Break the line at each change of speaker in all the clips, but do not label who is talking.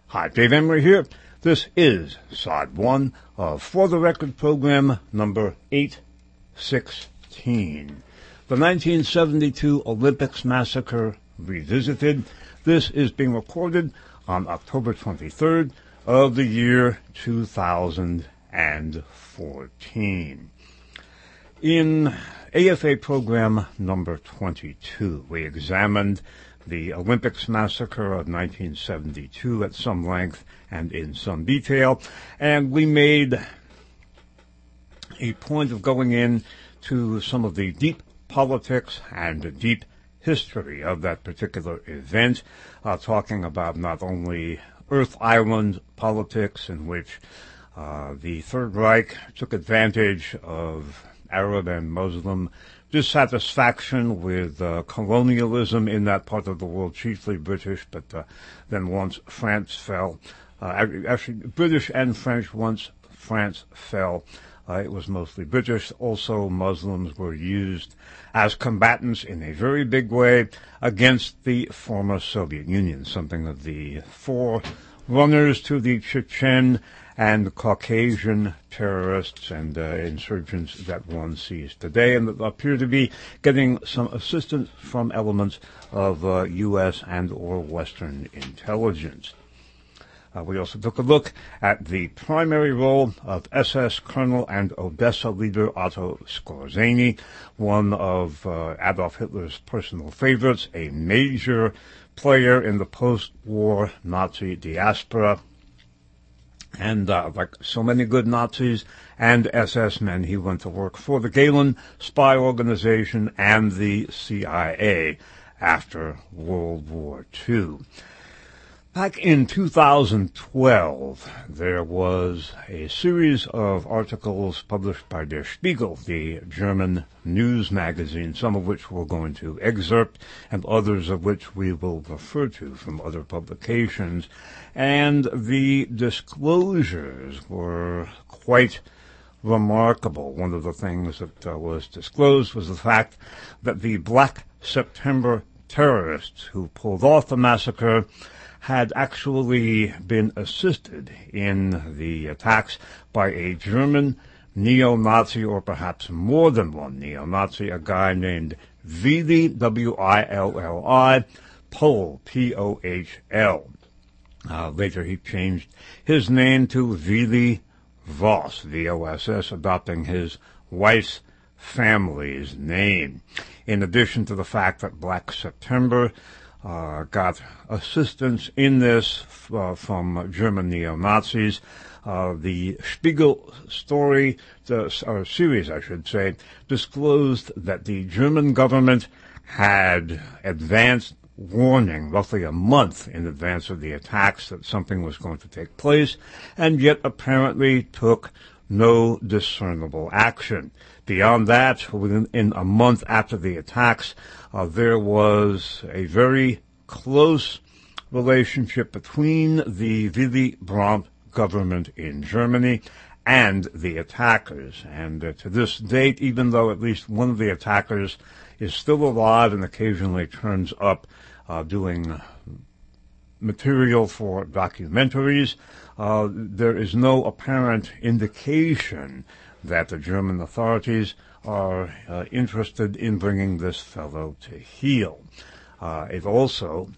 Hi, Dave Emery here. This is Side 1 of For the Record program number 816. The 1972 Olympics Massacre Revisited. This is being recorded on October 23rd of the year 2014. In AFA program number 22, we examined the Olympics Massacre of 1972 at some length and in some detail, and we made a point of going into some of the deep politics and deep history of that particular event, talking about not only Earth Island politics, in which the Third Reich took advantage of Arab and Muslim dissatisfaction with colonialism in that part of the world, chiefly British, but then once France fell, actually British and French, once France fell, it was mostly British. Also, Muslims were used as combatants in a very big way against the former Soviet Union, something of the forerunners to the Chechen and Caucasian terrorists and insurgents that one sees today, and that appear to be getting some assistance from elements of U.S. and or Western intelligence. We also took a look at the primary role of SS Colonel and Odessa leader Otto Skorzeny, one of Adolf Hitler's personal favorites, a major player in the post-war Nazi diaspora. And like so many good Nazis and SS men, he went to work for the Gehlen spy organization and the CIA after World War II. Back in 2012, there was a series of articles published by Der Spiegel, the German news magazine, some of which we're going to excerpt and others of which we will refer to from other publications. And the disclosures were quite remarkable. One of the things that was disclosed was the fact that the Black September terrorists who pulled off the massacre had actually been assisted in the attacks by a German neo-Nazi, or perhaps more than one neo-Nazi, a guy named Willi, W-I-L-L-I, Pohl, P-O-H-L. Later he changed his name to Willi Voss, V-O-S-S, adopting his wife's family's name. In addition to the fact that Black September got assistance in this from German neo-Nazis. The Spiegel story, or series I should say, disclosed that the German government had advanced warning roughly a month in advance of the attacks that something was going to take place, and yet apparently took no discernible action. Beyond that, within a month after the attacks, there was a very close relationship between the Willy Brandt government in Germany and the attackers. And to this date, even though at least one of the attackers is still alive and occasionally turns up doing material for documentaries, there is no apparent indication that the German authorities are interested in bringing this fellow to heel. It also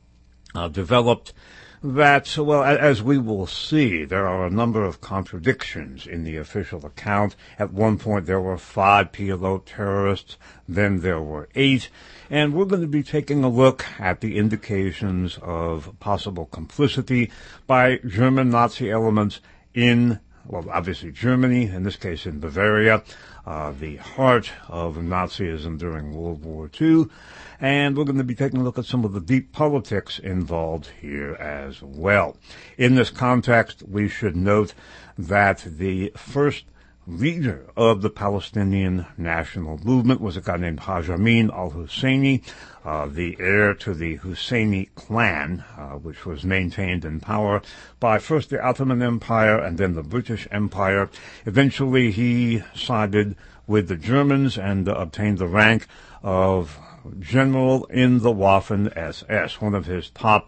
developed that, well, as we will see, there are a number of contradictions in the official account. At one point there were 5 PLO terrorists, then there were 8, and we're going to be taking a look at the indications of possible complicity by German Nazi elements in, well, obviously Germany, in this case in Bavaria, the heart of Nazism during World War II. And we're going to be taking a look at some of the deep politics involved here as well. In this context, we should note that the first leader of the Palestinian national movement was a guy named Haj Amin al-Husseini, the heir to the Husseini clan, which was maintained in power by first the Ottoman Empire and then the British Empire. Eventually, he sided with the Germans and obtained the rank of general in the Waffen SS. One of his top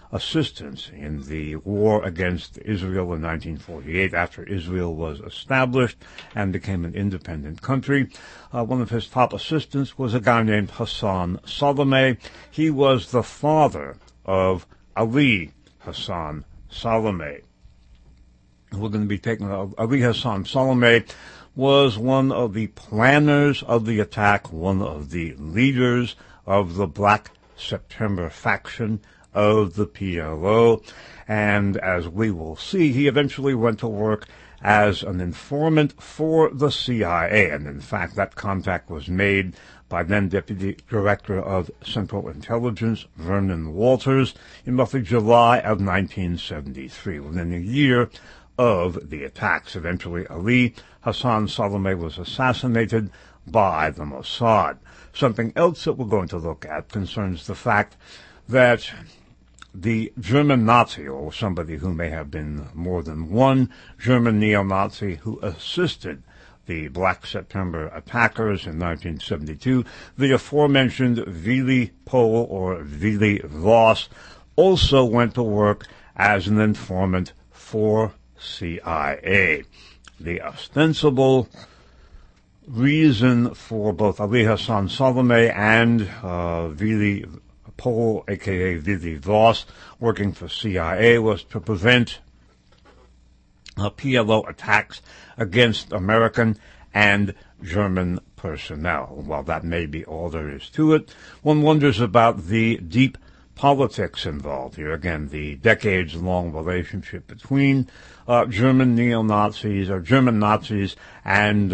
assistance in the war against Israel in 1948 after Israel was established and became an independent country. One of his top assistants was a guy named Hassan Salameh. He was the father of Ali Hassan Salameh. We're going to be taking Ali Hassan Salameh was one of the planners of the attack, one of the leaders of the Black September faction of the PLO, and as we will see, he eventually went to work as an informant for the CIA, and in fact that contact was made by then Deputy Director of Central Intelligence Vernon Walters in roughly July of 1973, within a year of the attacks. Eventually Ali Hassan Salameh was assassinated by the Mossad. Something else that we're going to look at concerns the fact that the German Nazi, or somebody who may have been more than one German neo-Nazi who assisted the Black September attackers in 1972, the aforementioned Willy Pohl, or Willy Voss, also went to work as an informant for CIA. The ostensible reason for both Ali Hassan Salameh and Willy Pohl, a.k.a. Willy Voss, working for CIA was to prevent PLO attacks against American and German personnel. While that may be all there is to it, one wonders about the deep politics involved here. Again, the decades-long relationship between German neo-Nazis, or German Nazis, and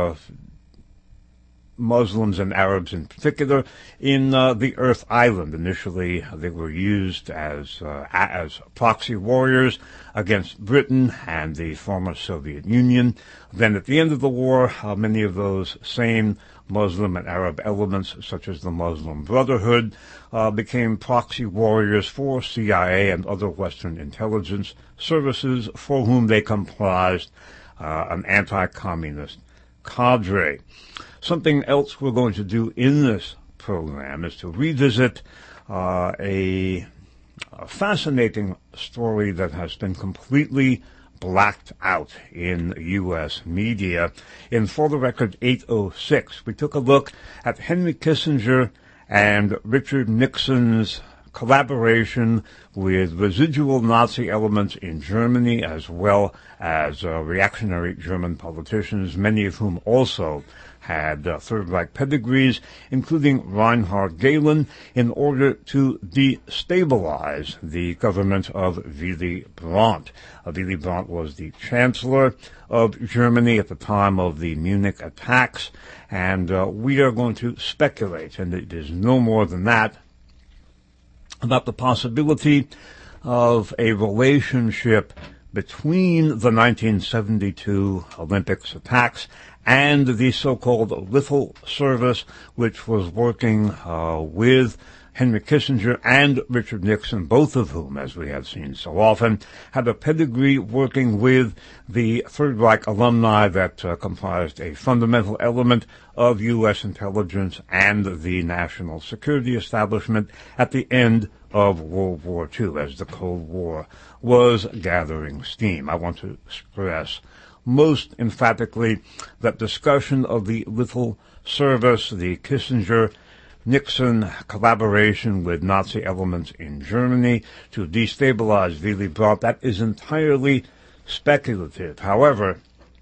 Muslims and Arabs in particular in the Earth Island. Initially, they were used as proxy warriors against Britain and the former Soviet Union. Then at the end of the war, many of those same Muslim and Arab elements, such as the Muslim Brotherhood, became proxy warriors for CIA and other Western intelligence services for whom they comprised an anti-communist cadre. Something else we're going to do in this program is to revisit a fascinating story that has been completely blacked out in U.S. media. In For the Record 806, we took a look at Henry Kissinger and Richard Nixon's collaboration with residual Nazi elements in Germany, as well as reactionary German politicians, many of whom also had Third Reich pedigrees, including Reinhard Gehlen, in order to destabilize the government of Willy Brandt. Willy Brandt was the Chancellor of Germany at the time of the Munich attacks, and we are going to speculate, and it is no more than that, about the possibility of a relationship between the 1972 Olympics attacks and the so-called Little Service, which was working with Henry Kissinger and Richard Nixon, both of whom, as we have seen so often, had a pedigree working with the Third Reich alumni that comprised a fundamental element of U.S. intelligence and the national security establishment at the end of World War II, as the Cold War was gathering steam. I want to stress most emphatically that discussion of the Little Service, the Kissinger-Nixon collaboration with Nazi elements in Germany to destabilize Willy Brandt, that is entirely speculative. However,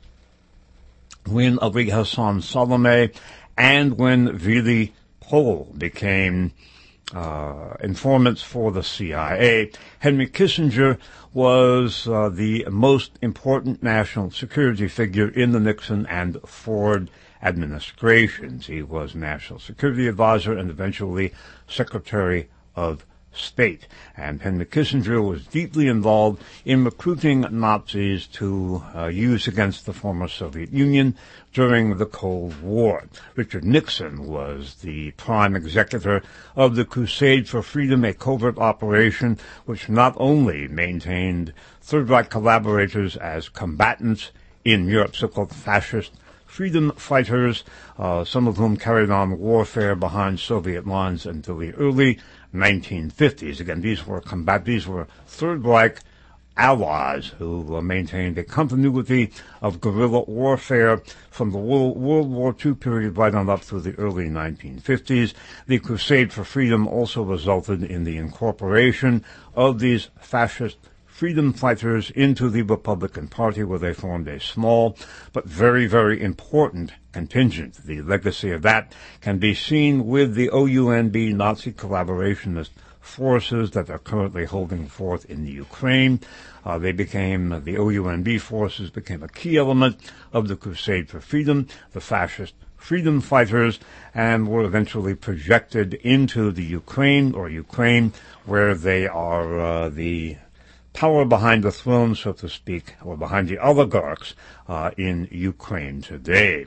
when Ali Hassan Salameh and when Willy Pohl became informants for the CIA, Henry Kissinger was the most important national security figure in the Nixon and Ford administrations. He was National Security Advisor and eventually Secretary of State. And Henry Kissinger was deeply involved in recruiting Nazis to use against the former Soviet Union during the Cold War. Richard Nixon was the prime executor of the Crusade for Freedom, a covert operation which not only maintained Third Reich collaborators as combatants in Europe, so-called fascist freedom fighters, some of whom carried on warfare behind Soviet lines until the early 1950s. Again, these were Third Reich allies who maintained a continuity of guerrilla warfare from the World War II period right on up through the early 1950s. The Crusade for Freedom also resulted in the incorporation of these fascist freedom fighters into the Republican Party, where they formed a small but very, very important contingent. The legacy of that can be seen with the OUNB Nazi collaborationist forces that are currently holding forth in the Ukraine. The OUNB forces became a key element of the Crusade for Freedom, the fascist freedom fighters, and were eventually projected into the Ukraine, where they are the power behind the throne, so to speak, or behind the oligarchs in Ukraine today.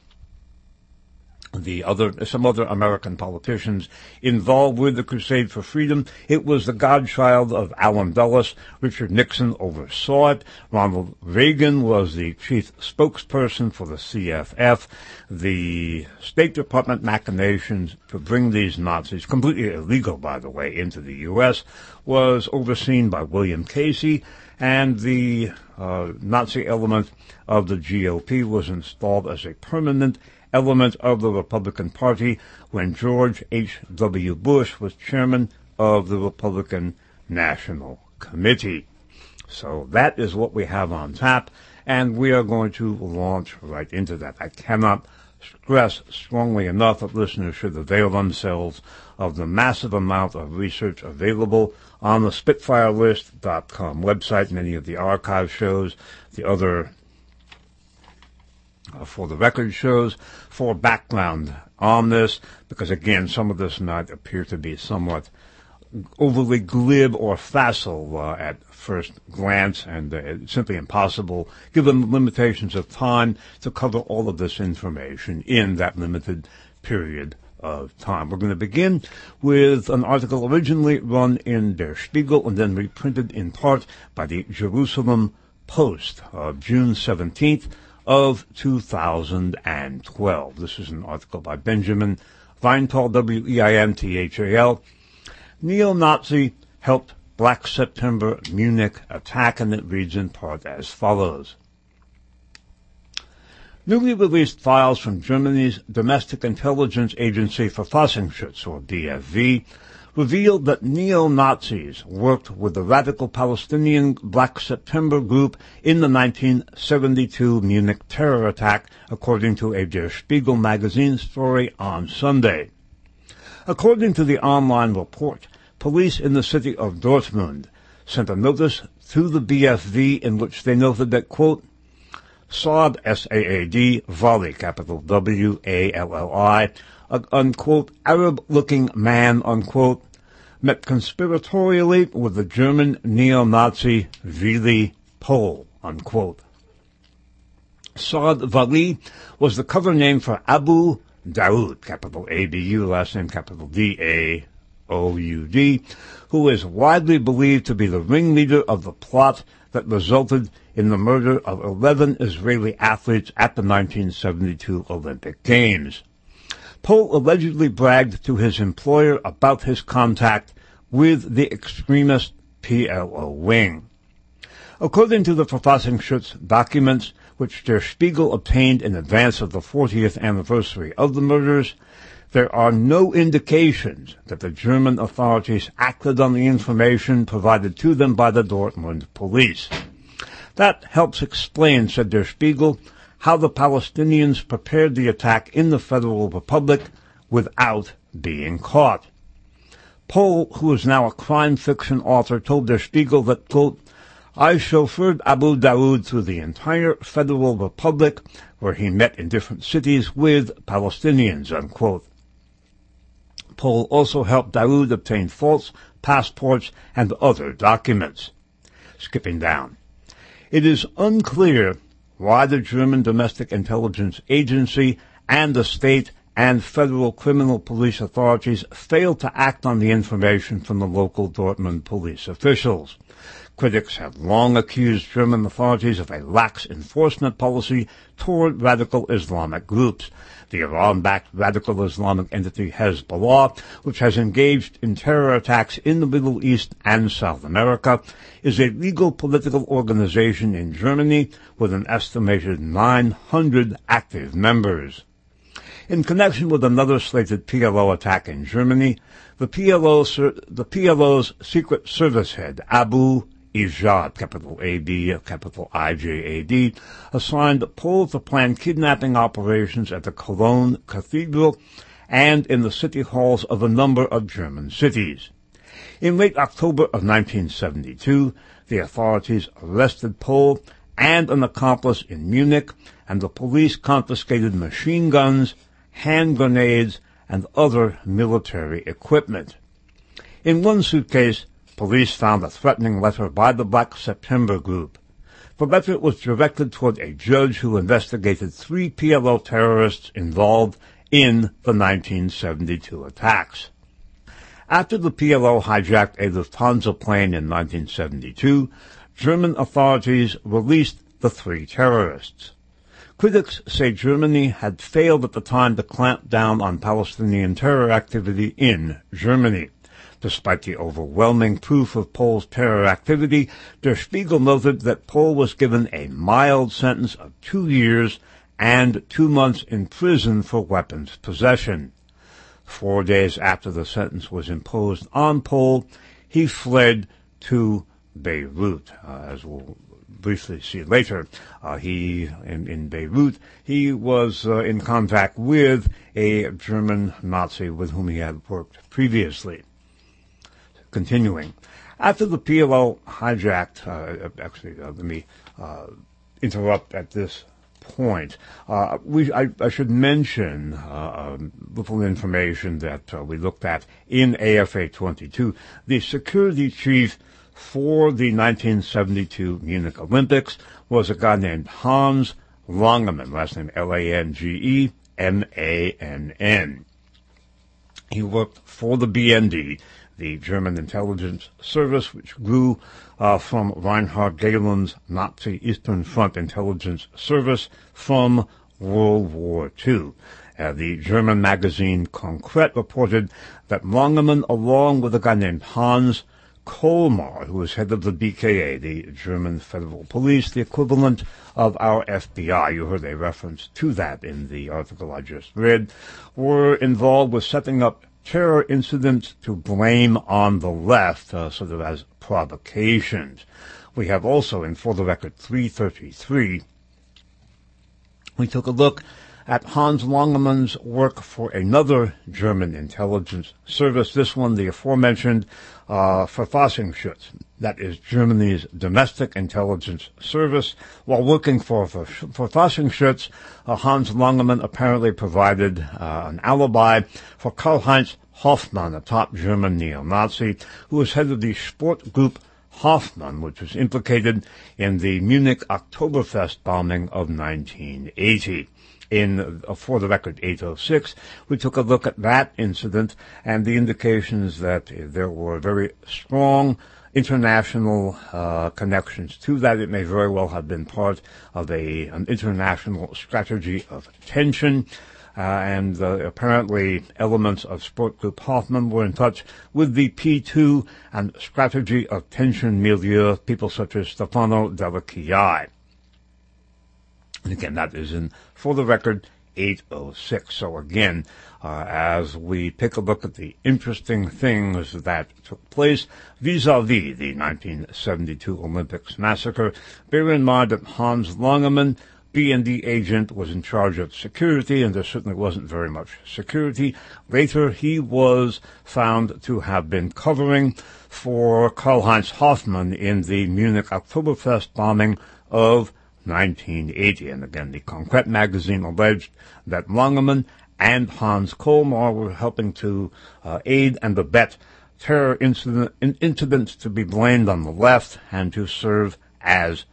Some other American politicians involved with the Crusade for Freedom. It was the godchild of Allen Dulles. Richard Nixon oversaw it. Ronald Reagan was the chief spokesperson for the CFF. The State Department machinations to bring these Nazis, completely illegal, by the way, into the U.S., was overseen by William Casey, and the Nazi element of the GOP was installed as a permanent element of the Republican Party when George H.W. Bush was chairman of the Republican National Committee. So that is what we have on tap, and we are going to launch right into that. I cannot stress strongly enough that listeners should avail themselves of the massive amount of research available on the SpitfireList.com website. Many of the archive shows, the other for the record shows, for background on this, because again, some of this might appear to be somewhat overly glib or facile at first glance, and it's simply impossible, given the limitations of time, to cover all of this information in that limited period of time. We're going to begin with an article originally run in Der Spiegel and then reprinted in part by the Jerusalem Post of June 17th of 2012. This is an article by Benjamin Weinthal, Weinthal. Neo-Nazi helped Black September Munich attack, and it reads in part as follows. Newly released files from Germany's Domestic Intelligence Agency Verfassungsschutz, or BFV, revealed that neo-Nazis worked with the radical Palestinian Black September group in the 1972 Munich terror attack, according to a Der Spiegel magazine story on Sunday. According to the online report, police in the city of Dortmund sent a notice to the BFV in which they noted that, quote, Saad, S-A-A-D, Vali, capital W-A-L-L-I, an, unquote, Arab-looking man, unquote, met conspiratorially with the German neo-Nazi Willi Pohl, unquote. Saad Vali was the cover name for Abu Daoud, capital A-B-U, last name capital D-A-O-U-D, who is widely believed to be the ringleader of the plot that resulted in the murder of 11 Israeli athletes at the 1972 Olympic Games. Pohl allegedly bragged to his employer about his contact with the extremist PLO wing. According to the Verfassungsschutz documents, which Der Spiegel obtained in advance of the 40th anniversary of the murders, there are no indications that the German authorities acted on the information provided to them by the Dortmund police. That helps explain, said Der Spiegel, how the Palestinians prepared the attack in the Federal Republic without being caught. Pohl, who is now a crime fiction author, told Der Spiegel that, quote, I chauffeured Abu Daoud through the entire Federal Republic, where he met in different cities with Palestinians, unquote. Pohl also helped Daoud obtain false passports and other documents. Skipping down. It is unclear why the German Domestic Intelligence Agency and the state and federal criminal police authorities failed to act on the information from the local Dortmund police officials. Critics have long accused German authorities of a lax enforcement policy toward radical Islamic groups. The Iran-backed radical Islamic entity Hezbollah, which has engaged in terror attacks in the Middle East and South America, is a legal political organization in Germany with an estimated 900 active members. In connection with another slated PLO attack in Germany, the PLO's Secret Service head, Abu Ijad, capital A-B, capital I-J-A-D, assigned Pol to plan kidnapping operations at the Cologne Cathedral and in the city halls of a number of German cities. In late October of 1972, the authorities arrested Pol and an accomplice in Munich, and the police confiscated machine guns, hand grenades, and other military equipment. In one suitcase, police found a threatening letter by the Black September group. The letter was directed toward a judge who investigated 3 PLO terrorists involved in the 1972 attacks. After the PLO hijacked a Lufthansa plane in 1972, German authorities released the 3 terrorists. Critics say Germany had failed at the time to clamp down on Palestinian terror activity in Germany. Despite the overwhelming proof of Pol's terror activity, Der Spiegel noted that Pol was given a mild sentence of 2 years and 2 months in prison for weapons possession. 4 days after the sentence was imposed on Pol, he fled to Beirut, as we'll briefly see later. In Beirut, he was in contact with a German Nazi with whom he had worked previously. Continuing, after the PLO hijacked, let me interrupt at this point. I should mention little information that we looked at in AFA 22. The security chief for the 1972 Munich Olympics was a guy named Hans Langemann, last name Langemann. He worked for the BND, the German intelligence service, which grew from Reinhard Gehlen's Nazi Eastern Front intelligence service from World War II. The German magazine Konkret reported that Langemann, along with a guy named Hans Kolmar, who was head of the BKA, the German Federal Police, the equivalent of our FBI, you heard a reference to that in the article I just read, were involved with setting up terror incidents to blame on the left, sort of as provocations. We have also, in For the Record 333, we took a look at Hans Langemann's work for another German intelligence service, this one the aforementioned Verfassungsschutz, that is Germany's domestic intelligence service. While working for Verfassungsschutz, Hans Langemann apparently provided an alibi for Karl-Heinz Hoffmann, a top German neo-Nazi, who was head of the Sport Group Hoffmann, which was implicated in the Munich Oktoberfest bombing of 1980. In For the Record 806, we took a look at that incident and the indications that there were very strong international connections to that. It may very well have been part of an international strategy of tension. And apparently elements of Sport Group Hoffmann were in touch with the P2 and strategy of tension milieu, people such as Stefano Della Chiai. And again, that is in For the Record 806. So again, as we take a look at the interesting things that took place vis-a-vis the 1972 Olympics massacre, bear in mind that Hans Langemann, BND agent, was in charge of security, and there certainly wasn't very much security. Later, he was found to have been covering for Karl-Heinz Hoffmann in the Munich Oktoberfest bombing of 1980. And again, the Konkret magazine alleged that Langemann and Hans Kolmar were helping to aid and abet terror incidents to be blamed on the left and to serve as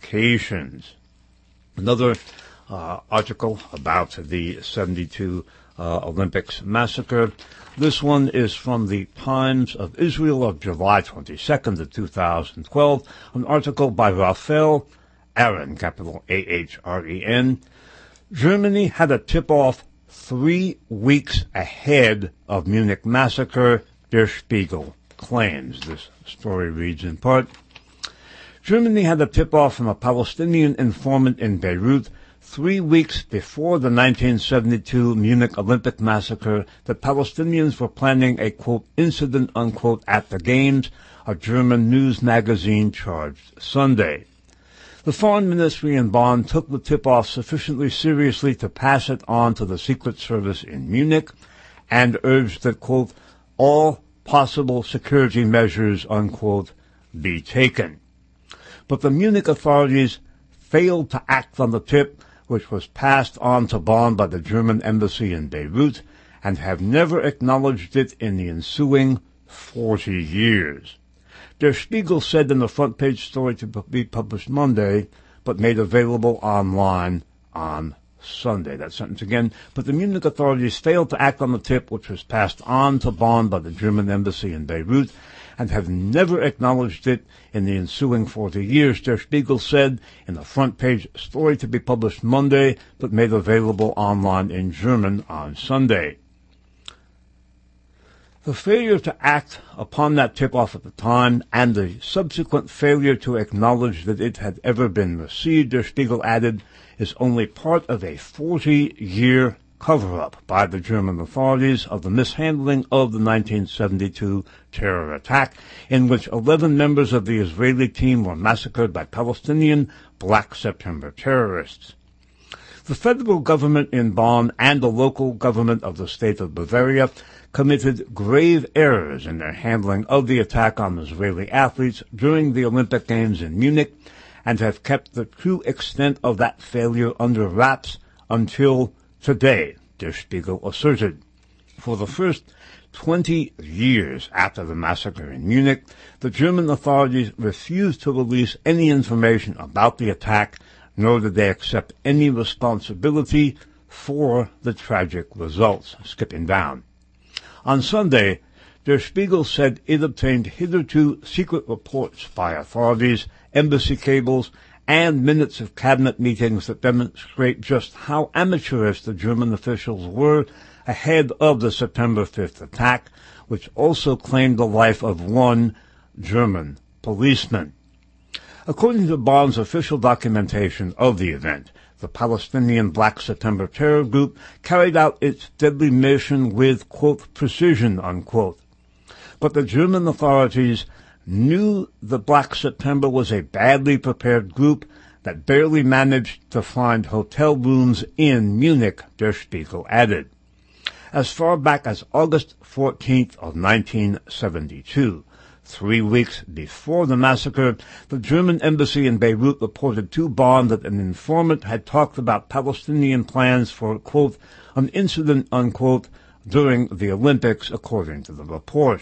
provocations. Another article about the 72 Olympics massacre. This one is from the Times of Israel of July 22nd of 2012, an article by Raphael Aharon, capital A-H-R-E-N. Germany had a tip-off 3 weeks ahead of Munich massacre, Der Spiegel claims. This story reads in part, Germany had a tip-off from a Palestinian informant in Beirut 3 weeks before the 1972 Munich Olympic massacre that Palestinians were planning a, quote, incident, unquote, at the Games, a German news magazine charged Sunday. The Foreign Ministry in Bonn took the tip-off sufficiently seriously to pass it on to the Secret Service in Munich and urged that, quote, all possible security measures, unquote, be taken. But the Munich authorities failed to act on the tip, which was passed on to Bonn by the German embassy in Beirut, and have never acknowledged it in the ensuing 40 years. Der Spiegel said in the front-page story to be published Monday, but made available online on Sunday. That sentence again. But the Munich authorities failed to act on the tip, which was passed on to Bonn by the German embassy in Beirut, and have never acknowledged it in the ensuing 40 years, Der Spiegel said in the front-page story to be published Monday, but made available online in German on Sunday. The failure to act upon that tip-off at the time and the subsequent failure to acknowledge that it had ever been received, Der Spiegel added, is only part of a 40-year cover-up by the German authorities of the mishandling of the 1972 terror attack, in which 11 members of the Israeli team were massacred by Palestinian Black September terrorists. The federal government in Bonn and the local government of the state of Bavaria committed grave errors in their handling of the attack on Israeli athletes during the Olympic Games in Munich and have kept the true extent of that failure under wraps until today, Der Spiegel asserted. For the first 20 years after the massacre in Munich, the German authorities refused to release any information about the attack, nor did they accept any responsibility for the tragic results. Skipping down. On Sunday, Der Spiegel said it obtained hitherto secret reports by authorities, embassy cables, and minutes of cabinet meetings that demonstrate just how amateurish the German officials were ahead of the September 5th attack, which also claimed the life of one German policeman. According to Bonn's official documentation of the event, the Palestinian Black September terror group carried out its deadly mission with, quote, precision, unquote. But the German authorities knew the Black September was a badly prepared group that barely managed to find hotel rooms in Munich, Der Spiegel added. As far back as August 14th of 1972, 3 weeks before the massacre, the German embassy in Beirut reported to Bonn that an informant had talked about Palestinian plans for, quote, an incident, unquote, during the Olympics, according to the report.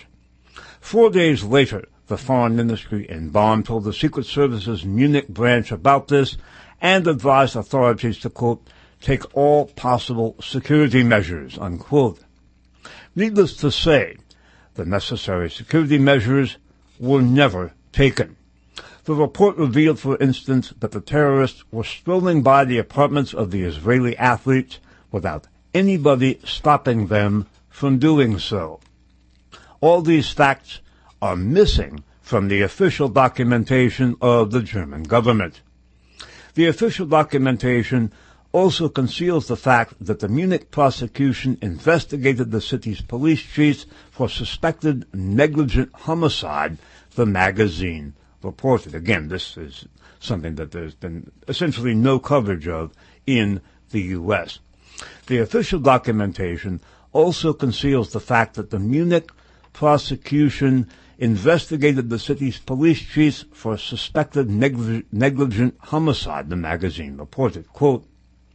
4 days later, the Foreign Ministry in Bonn told the Secret Service's Munich branch about this and advised authorities to, quote, take all possible security measures, unquote. Needless to say, the necessary security measures were never taken. The report revealed, for instance, that the terrorists were strolling by the apartments of the Israeli athletes without anybody stopping them from doing so. All these facts are missing from the official documentation of the German government. The official documentation also conceals the fact that the Munich prosecution investigated the city's police chiefs for suspected negligent homicide, the magazine reported. Again, this is something that there's been essentially no coverage of in the U.S. The official documentation also conceals the fact that the Munich prosecution investigated the city's police chiefs for suspected negligent homicide, the magazine reported. Quote,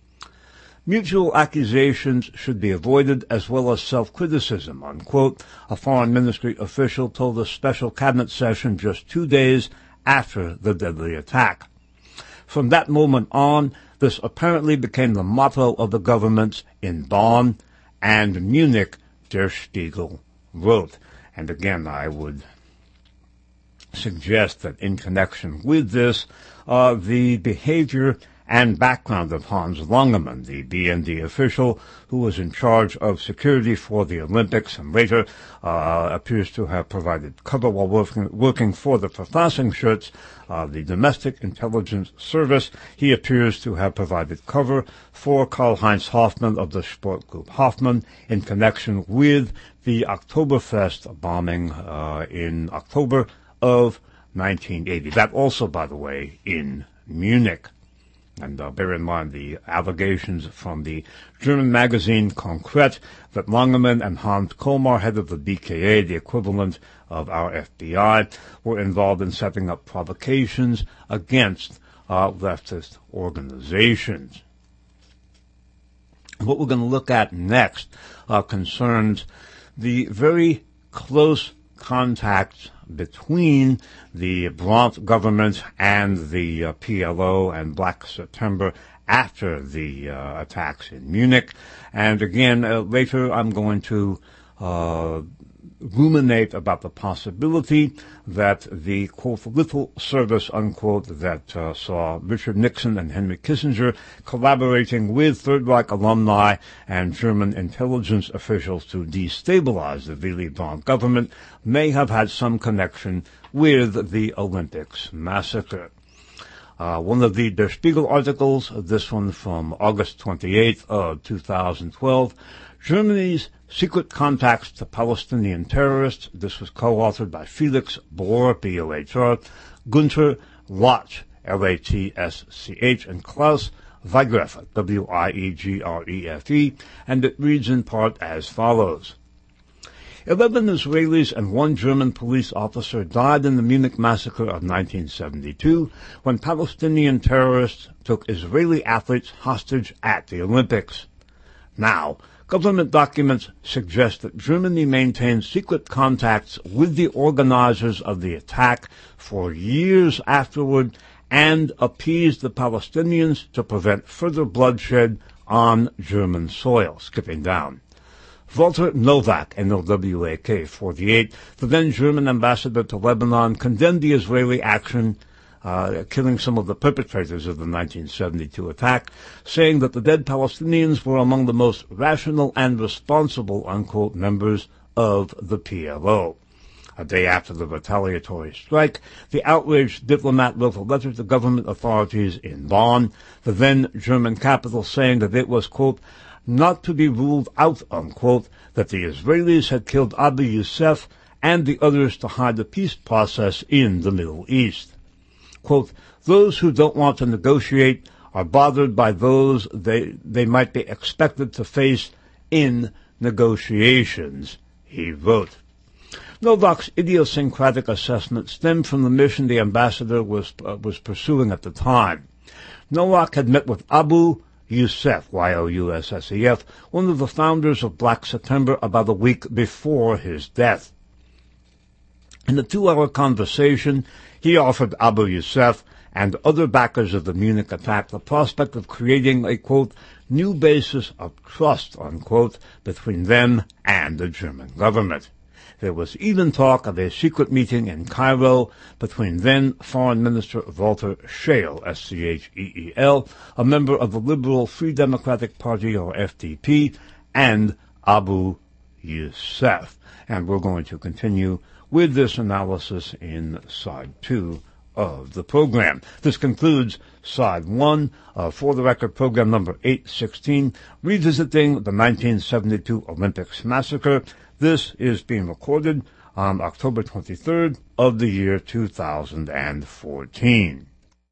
mutual accusations should be avoided as well as self-criticism, unquote, a foreign ministry official told a special cabinet session just 2 days after the deadly attack. From that moment on, this apparently became the motto of the governments in Bonn and Munich, Der Spiegel wrote. And again, I would suggest that in connection with this, the behavior and background of Hans Langemann, the BND official who was in charge of security for the Olympics and later appears to have provided cover while working for the Verfassungsschutz, the Domestic Intelligence Service. He appears to have provided cover for Karl-Heinz Hoffmann of the Sportgroup Hoffmann in connection with the Oktoberfest bombing in October of 1980. That also, by the way, in Munich. And bear in mind the allegations from the German magazine Konkret that Langemann and Hans Kolmar, head of the BKA, the equivalent of our FBI, were involved in setting up provocations against leftist organizations. What we're going to look at next concerns the very close contacts between the Brandt government and the PLO and Black September after the attacks in Munich. And again, later I'm going to ruminate about the possibility that the, quote, little service, unquote, that saw Richard Nixon and Henry Kissinger collaborating with Third Reich alumni and German intelligence officials to destabilize the Willy Brandt government may have had some connection with the Olympics massacre. One of the Der Spiegel articles, this one from August 28th of 2012, Germany's secret contacts to Palestinian terrorists. This was co-authored by Felix Bohr, B-O-H-R, Gunther Latsch, L-A-T-S-C-H, and Klaus Weigrefe, W-I-E-G-R-E-F-E, and it reads in part as follows. 11 Israelis and 1 German police officer died in the Munich massacre of 1972 when Palestinian terrorists took Israeli athletes hostage at the Olympics. Now, government documents suggest that Germany maintained secret contacts with the organizers of the attack for years afterward and appeased the Palestinians to prevent further bloodshed on German soil. Skipping down. Walter Nowak, N-O-W-A-K, 48, the then German ambassador to Lebanon, condemned the Israeli action, killing some of the perpetrators of the 1972 attack, saying that the dead Palestinians were among the most rational and responsible, unquote, members of the PLO. A day after the retaliatory strike, the outraged diplomat wrote a letter to government authorities in Bonn, the then German capital, saying that it was, quote, not to be ruled out, unquote, that the Israelis had killed Abu Yusef and the others to hide the peace process in the Middle East. Quote, those who don't want to negotiate are bothered by those they might be expected to face in negotiations, he wrote. Novak's idiosyncratic assessment stemmed from the mission the ambassador was pursuing at the time. Nowak had met with Abu Youssef, Y-O-U-S-S-E-F, one of the founders of Black September, about a week before his death. In a 2-hour conversation, he offered Abu Youssef and other backers of the Munich attack the prospect of creating a, quote, new basis of trust, unquote, between them and the German government. There was even talk of a secret meeting in Cairo between then Foreign Minister Walter Scheel, S-C-H-E-E-L, a member of the Liberal Free Democratic Party, or FDP, and Abu Youssef. And we're going to continue with this analysis in Side 2 of the program. This concludes Side 1 For the Record program number 816, revisiting the 1972 Olympics massacre. This is being recorded on October 23rd of the year 2014.